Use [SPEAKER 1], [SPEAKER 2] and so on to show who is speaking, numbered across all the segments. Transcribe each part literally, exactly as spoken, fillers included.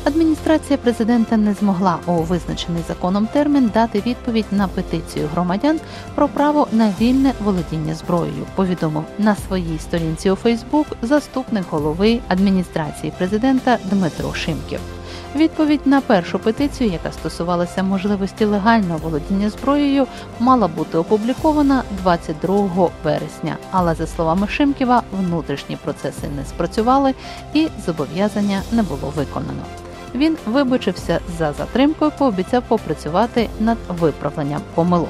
[SPEAKER 1] Адміністрація президента не змогла у визначений законом термін дати відповідь на петицію громадян про право на вільне володіння зброєю, повідомив на своїй сторінці у Фейсбук заступник голови адміністрації президента Дмитро Шимків. Відповідь на першу петицію, яка стосувалася можливості легального володіння зброєю, мала бути опублікована двадцять другого вересня, але, за словами Шимківа, внутрішні процеси не спрацювали і зобов'язання не було виконано. Він вибачився за затримкою, пообіцяв попрацювати над виправленням помилок.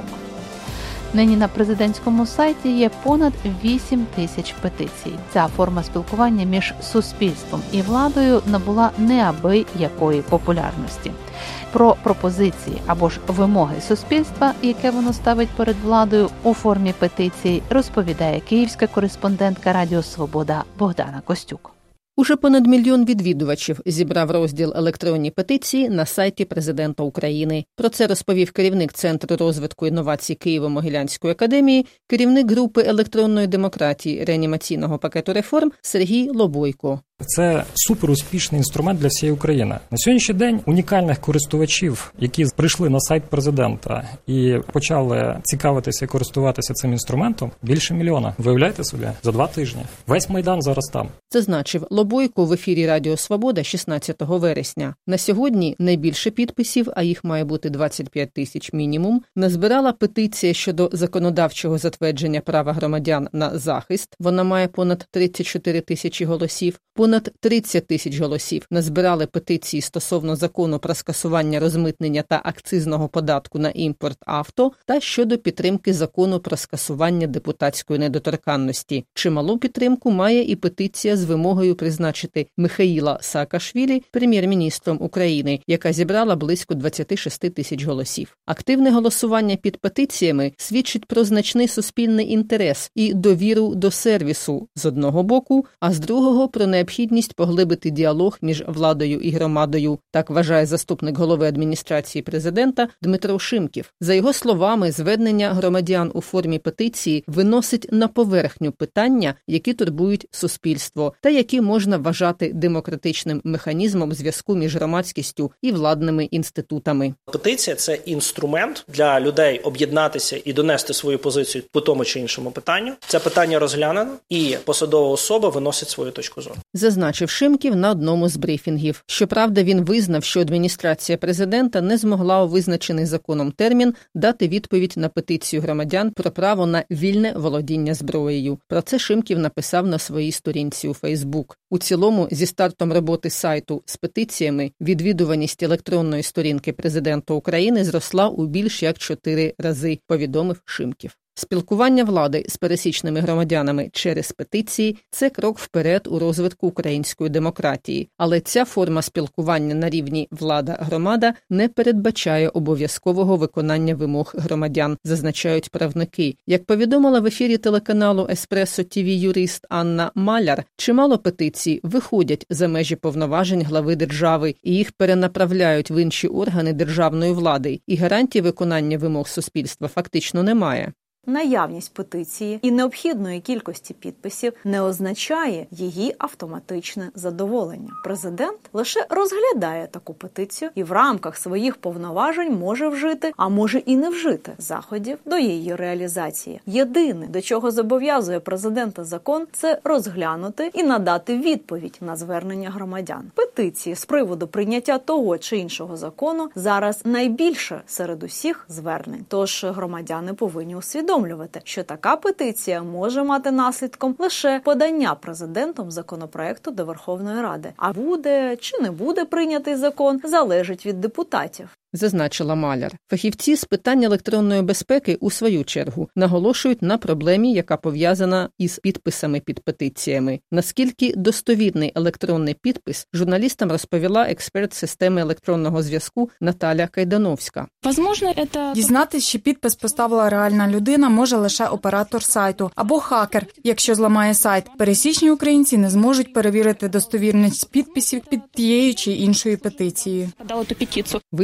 [SPEAKER 1] Нині на президентському сайті є понад вісім тисяч петицій. Ця форма спілкування між суспільством і владою набула неабиякої популярності. Про пропозиції або ж вимоги суспільства, яке воно ставить перед владою у формі петиції, розповідає київська кореспондентка Радіо Свобода Богдана Костюк.
[SPEAKER 2] Уже понад мільйон відвідувачів зібрав розділ «Електронні петиції» на сайті президента України. Про це розповів керівник Центру розвитку інновацій Києво-Могилянської академії, керівник групи електронної демократії реанімаційного пакету реформ Сергій Лобойко.
[SPEAKER 3] Це суперуспішний інструмент для всієї України. На сьогоднішній день унікальних користувачів, які прийшли на сайт президента і почали цікавитися і користуватися цим інструментом, більше мільйона. Виявляєте собі? За два тижні. Весь Майдан зараз там.
[SPEAKER 2] Зазначив Лобойко в ефірі Радіо Свобода шістнадцятого вересня. На сьогодні найбільше підписів, а їх має бути двадцять п'ять тисяч мінімум, назбирала петиція щодо законодавчого затвердження права громадян на захист. Вона має понад тридцять чотири тисячі голосів. Понад тридцять тисяч голосів назбирали петиції стосовно закону про скасування розмитнення та акцизного податку на імпорт авто та щодо підтримки закону про скасування депутатської недоторканності. Чималу підтримку має і петиція з вимогою призначити Михаїла Саакашвілі прем'єр-міністром України, яка зібрала близько двадцять шість тисяч голосів. Активне голосування під петиціями свідчить про значний суспільний інтерес і довіру до сервісу з одного боку, а з другого про необхідність поглибити діалог між владою і громадою, так вважає заступник голови адміністрації президента Дмитро Шимків. За його словами, звернення громадян у формі петиції виносить на поверхню питання, які турбують суспільство, та які можна вважати демократичним механізмом зв'язку між громадськістю і владними інститутами.
[SPEAKER 4] Петиція – це інструмент для людей об'єднатися і донести свою позицію по тому чи іншому питанню. Це питання розглянено, і посадова особа виносить свою точку зору.
[SPEAKER 2] Зазначив Шимків на одному з брифінгів. Щоправда, він визнав, що адміністрація президента не змогла у визначений законом термін дати відповідь на петицію громадян про право на вільне володіння зброєю. Про це Шимків написав на своїй сторінці у Фейсбук. У цілому, зі стартом роботи сайту з петиціями, відвідуваність електронної сторінки президента України зросла у більш як чотири рази, повідомив Шимків. Спілкування влади з пересічними громадянами через петиції – це крок вперед у розвитку української демократії. Але ця форма спілкування на рівні влада-громада не передбачає обов'язкового виконання вимог громадян, зазначають правники. Як повідомила в ефірі телеканалу «Еспресо ті ві» юрист Анна Маляр, чимало петицій виходять за межі повноважень глави держави і їх перенаправляють в інші органи державної влади, і гарантій виконання вимог суспільства фактично немає.
[SPEAKER 5] Наявність петиції і необхідної кількості підписів не означає її автоматичне задоволення. Президент лише розглядає таку петицію і в рамках своїх повноважень може вжити, а може і не вжити заходів до її реалізації. Єдине, до чого зобов'язує президента закон, це розглянути і надати відповідь на звернення громадян. Петиції з приводу прийняття того чи іншого закону зараз найбільше серед усіх звернень. Тож громадяни повинні усвідомити, що така петиція може мати наслідком лише подання президентом законопроекту до Верховної Ради. А буде чи не буде прийнятий закон, залежить від депутатів.
[SPEAKER 2] Зазначила Маляр. Фахівці з питань електронної безпеки у свою чергу наголошують на проблемі, яка пов'язана із підписами під петиціями. Наскільки достовірний електронний підпис, журналістам розповіла експерт системи електронного зв'язку Наталя Кайдановська.
[SPEAKER 6] Дізнатись, що підпис поставила реальна людина, може лише оператор сайту або хакер, якщо зламає сайт. Пересічні українці не зможуть перевірити достовірність підписів під тією чи іншою петицією.
[SPEAKER 2] Визнала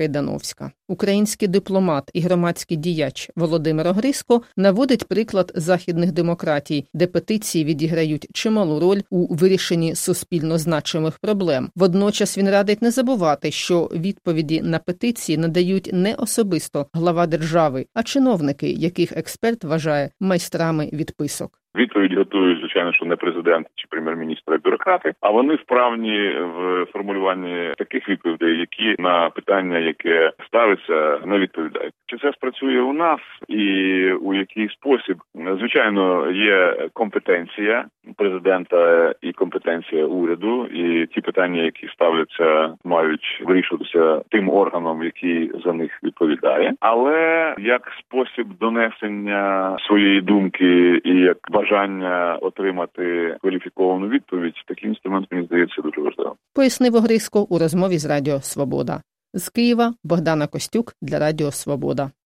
[SPEAKER 2] Кайдановська. Український дипломат і громадський діяч Володимир Огризко наводить приклад західних демократій, де петиції відіграють чималу роль у вирішенні суспільно значимих проблем. Водночас він радить не забувати, що відповіді на петиції надають не особисто глава держави, а чиновники, яких експерт вважає майстрами відписок.
[SPEAKER 7] Відповідь готують, звичайно, що не президент чи прем'єр-міністр, а бюрократи, а вони вправні в формулюванні таких відповідей, які на питання, яке ставиться, не відповідають. Чи це спрацює у нас і у який спосіб? Звичайно, є компетенція президента і компетенція уряду, і ті питання, які ставляться, мають вирішуватися тим органом, який за них відповідає. Але як спосіб донесення своєї думки і як бажання отримати кваліфіковану відповідь, такий інструмент, мені здається, дуже важливим.
[SPEAKER 2] Пояснив Огризко у розмові з Радіо Свобода. З Києва Богдана Костюк для Радіо Свобода.